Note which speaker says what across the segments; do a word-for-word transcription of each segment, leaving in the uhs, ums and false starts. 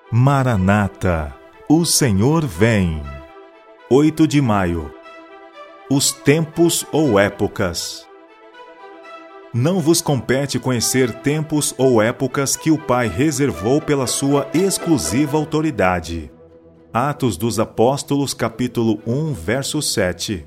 Speaker 1: Maranata, o Senhor vem. oito de maio. Os tempos ou épocas. Não vos compete conhecer tempos ou épocas que o Pai reservou pela sua exclusiva autoridade. Atos dos Apóstolos, capítulo um, verso sete.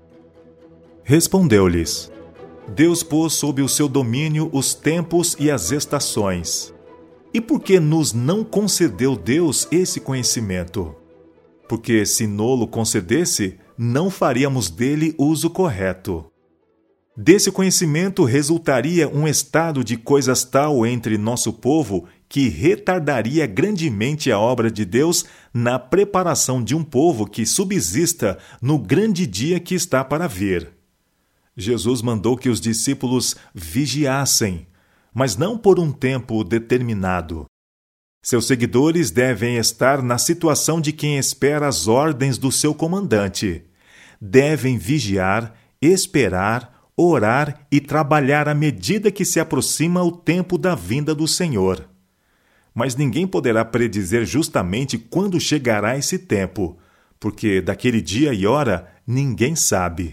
Speaker 1: Respondeu-lhes: Deus pôs sob o seu domínio os tempos e as estações. E por que nos não concedeu Deus esse conhecimento? Porque se nolo concedesse, não faríamos dele uso correto. Desse conhecimento resultaria um estado de coisas tal entre nosso povo que retardaria grandemente a obra de Deus na preparação de um povo que subsista no grande dia que está para vir. Jesus mandou que os discípulos vigiassem, mas não por um tempo determinado. Seus seguidores devem estar na situação de quem espera as ordens do seu comandante. Devem vigiar, esperar, orar e trabalhar à medida que se aproxima o tempo da vinda do Senhor. Mas ninguém poderá predizer justamente quando chegará esse tempo, porque daquele dia e hora ninguém sabe.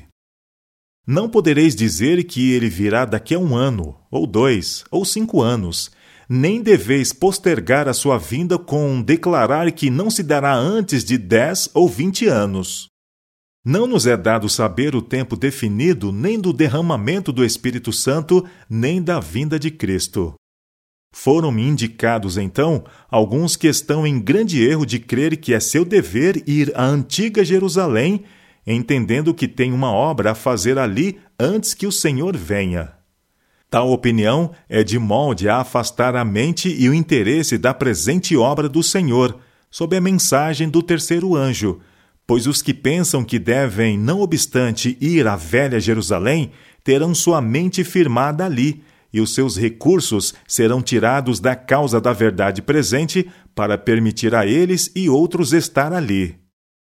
Speaker 1: Não podereis dizer que ele virá daqui a um ano, ou dois, ou cinco anos, nem deveis postergar a sua vinda com declarar que não se dará antes de dez ou vinte anos. Não nos é dado saber o tempo definido nem do derramamento do Espírito Santo, nem da vinda de Cristo. Foram-me indicados, então, alguns que estão em grande erro de crer que é seu dever ir à antiga Jerusalém, entendendo que tem uma obra a fazer ali antes que o Senhor venha. Tal opinião é de molde a afastar a mente e o interesse da presente obra do Senhor, sob a mensagem do terceiro anjo, pois os que pensam que devem, não obstante, ir à velha Jerusalém, terão sua mente firmada ali, e os seus recursos serão tirados da causa da verdade presente para permitir a eles e outros estar ali.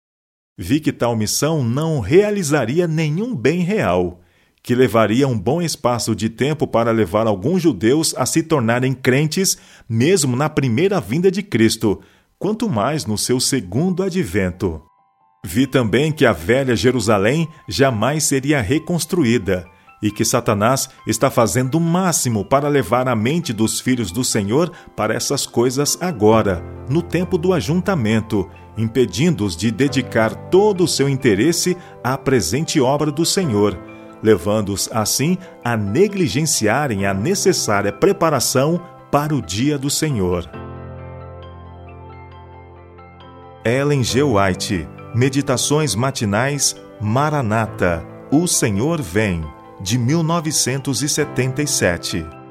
Speaker 1: Vi que tal missão não realizaria nenhum bem real, que levaria um bom espaço de tempo para levar alguns judeus a se tornarem crentes, mesmo na primeira vinda de Cristo, quanto mais no seu segundo advento. Vi também que a velha Jerusalém jamais seria reconstruída, e que Satanás está fazendo o máximo para levar a mente dos filhos do Senhor para essas coisas agora, no tempo do ajuntamento, impedindo-os de dedicar todo o seu interesse à presente obra do Senhor, levando-os, assim, a negligenciarem a necessária preparação para o dia do Senhor. Ellen G. White, Meditações Matinais, Maranata, o Senhor vem, de mil novecentos e setenta e sete.